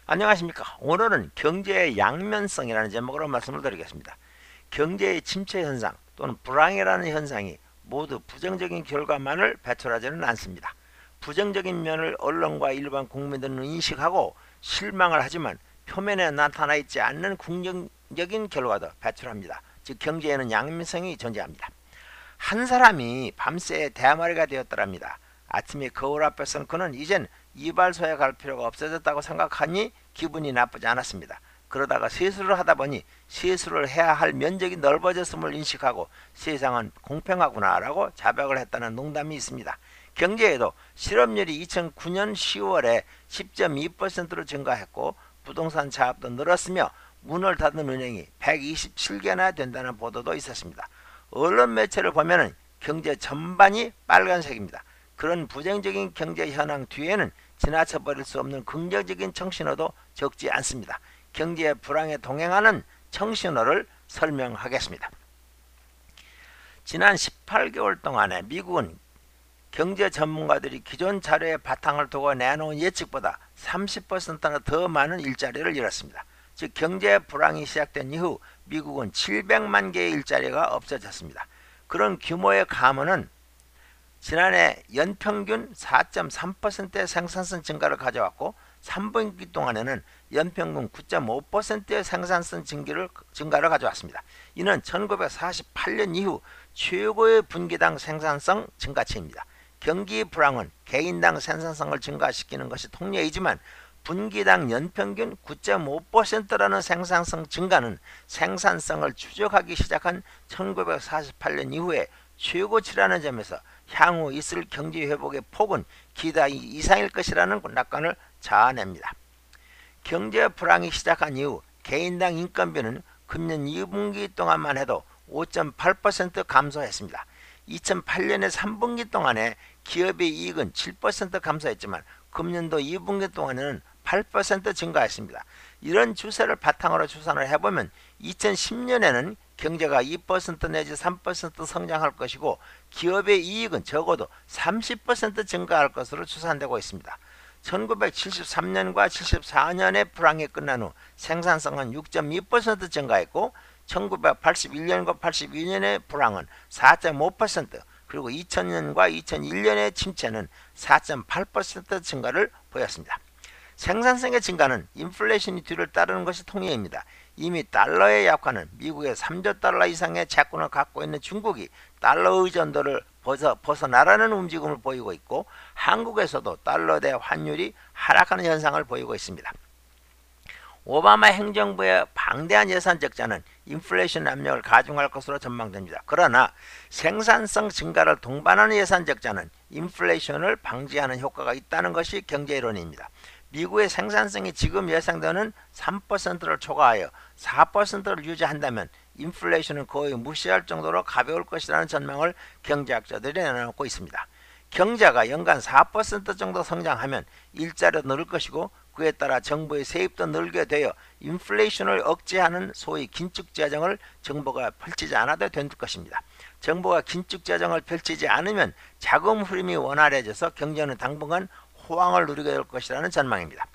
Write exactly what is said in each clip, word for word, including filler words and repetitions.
안녕하십니까. 오늘은 경제의 양면성이라는 제목으로 말씀을 드리겠습니다. 경제의 침체 현상 또는 불황이라는 현상이 모두 부정적인 결과만을 배출하지는 않습니다. 부정적인 면을 언론과 일반 국민들은 인식하고 실망을 하지만 표면에 나타나 있지 않는 긍정적인 결과도 배출합니다. 즉 경제에는 양면성이 존재합니다. 한 사람이 밤새 대마리가 되었더랍니다. 아침에 거울 앞에서는 그는 이젠 이발소에 갈 필요가 없어졌다고 생각하니 기분이 나쁘지 않았습니다. 그러다가 세수를 하다 보니 세수를 해야 할 면적이 넓어졌음을 인식하고 세상은 공평하구나 라고 자백을 했다는 농담이 있습니다. 경제에도 실업률이 이천구 년 시월에 십 점 이 퍼센트로 증가했고 부동산 자업도 늘었으며 문을 닫은 은행이 백이십칠 개나 된다는 보도도 있었습니다. 언론 매체를 보면 경제 전반이 빨간색입니다. 그런 부정적인 경제 현황 뒤에는 지나쳐 버릴 수 없는 긍정적인 청신호도 적지 않습니다. 경제의 불황에 동행하는 청신호를 설명하겠습니다. 지난 십팔 개월 동안에 미국은 경제 전문가들이 기존 자료에 바탕을 두고 내놓은 예측보다 삼십 퍼센트나 더 많은 일자리를 잃었습니다. 즉 경제 불황이 시작된 이후 미국은 칠백만 개의 일자리가 없어졌습니다. 그런 규모의 감원은 지난해 연평균 사 점 삼 퍼센트의 생산성 증가를 가져왔고 삼 분기 동안에는 연평균 구 점 오 퍼센트의 생산성 증기를, 증가를 가져왔습니다. 이는 천구백사십팔 년 이후 최고의 분기당 생산성 증가치입니다. 경기 불황은 개인당 생산성을 증가시키는 것이 통례이지만 분기당 연평균 구 점 오 퍼센트라는 생산성 증가는 생산성을 추적하기 시작한 천구백사십팔 년 이후에 최고치라는 점에서 향후 있을 경제 회복의 폭은 기대 이상일 것이라는 낙관을 자아냅니다. 경제 불황이 시작한 이후 개인당 인건비는 금년 이 분기 동안만 해도 오 점 팔 퍼센트 감소했습니다. 이천팔 년의 삼 분기 동안에 기업의 이익은 칠 퍼센트 감소했지만 금년도 이 분기 동안에는 팔 퍼센트 증가했습니다. 이런 추세를 바탕으로 추산을 해보면 이천십 년에는 경제가 이 퍼센트 내지 삼 퍼센트 성장할 것이고 기업의 이익은 적어도 삼십 퍼센트 증가할 것으로 추산되고 있습니다. 천구백칠십삼 년과 칠십사 년의 불황이 끝난 후 생산성은 육 점 이 퍼센트 증가했고 천구백팔십일 년과 팔십이 년의 불황은 사 점 오 퍼센트 그리고 이천 년과 이천일 년의 침체는 사 점 팔 퍼센트 증가를 보였습니다. 생산성의 증가는 인플레이션이 뒤를 따르는 것이 통례입니다. 이미 달러의 약화는 미국의 삼조 달러 이상의 채권을 갖고 있는 중국이 달러 의존도를 벗어, 벗어나라는 움직임을 보이고 있고 한국에서도 달러 대 환율이 하락하는 현상을 보이고 있습니다. 오바마 행정부의 방대한 예산 적자는 인플레이션 압력을 가중할 것으로 전망됩니다. 그러나 생산성 증가를 동반하는 예산 적자는 인플레이션을 방지하는 효과가 있다는 것이 경제이론입니다. 미국의 생산성이 지금 예상되는 삼 퍼센트를 초과하여 사 퍼센트를 유지한다면 인플레이션은 거의 무시할 정도로 가벼울 것이라는 전망을 경제학자들이 내놓고 있습니다. 경제가 연간 사 퍼센트 정도 성장하면 일자리도 늘 것이고 그에 따라 정부의 세입도 늘게 되어 인플레이션을 억제하는 소위 긴축재정을 정부가 펼치지 않아도 될 것입니다. 정부가 긴축재정을 펼치지 않으면 자금 흐름이 원활해져서 경제는 당분간 호황을 누리게 될 것이라는 전망입니다.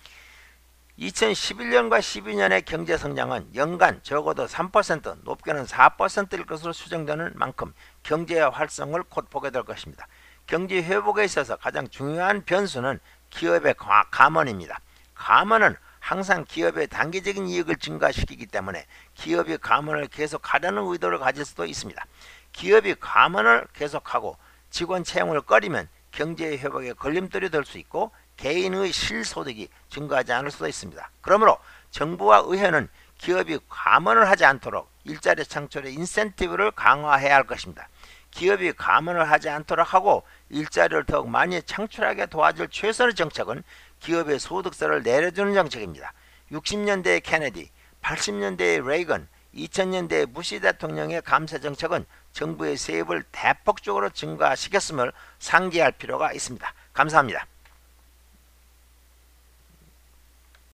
이천십일 년과 십이 년의 경제 성장은 연간 적어도 삼 퍼센트, 높게는 사 퍼센트일 것으로 추정되는 만큼 경제의 활성을 곧 보게 될 것입니다. 경제 회복에 있어서 가장 중요한 변수는 기업의 감원입니다. 감원은 항상 기업의 단기적인 이익을 증가시키기 때문에 기업이 감원을 계속하려는 의도를 가질 수도 있습니다. 기업이 감원을 계속하고 직원 채용을 꺼리면 경제의 회복에 걸림돌이 될 수 있고 개인의 실소득이 증가하지 않을 수도 있습니다. 그러므로 정부와 의회는 기업이 감원을 하지 않도록 일자리 창출의 인센티브를 강화해야 할 것입니다. 기업이 감원을 하지 않도록 하고 일자리를 더욱 많이 창출하게 도와줄 최선의 정책은 기업의 소득세를 내려주는 정책입니다. 육십 년대의 케네디, 팔십 년대의 레이건, 이천 년대의 부시 대통령의 감세 정책은 정부의 세입을 대폭적으로 증가시켰음을 상기할 필요가 있습니다. 감사합니다.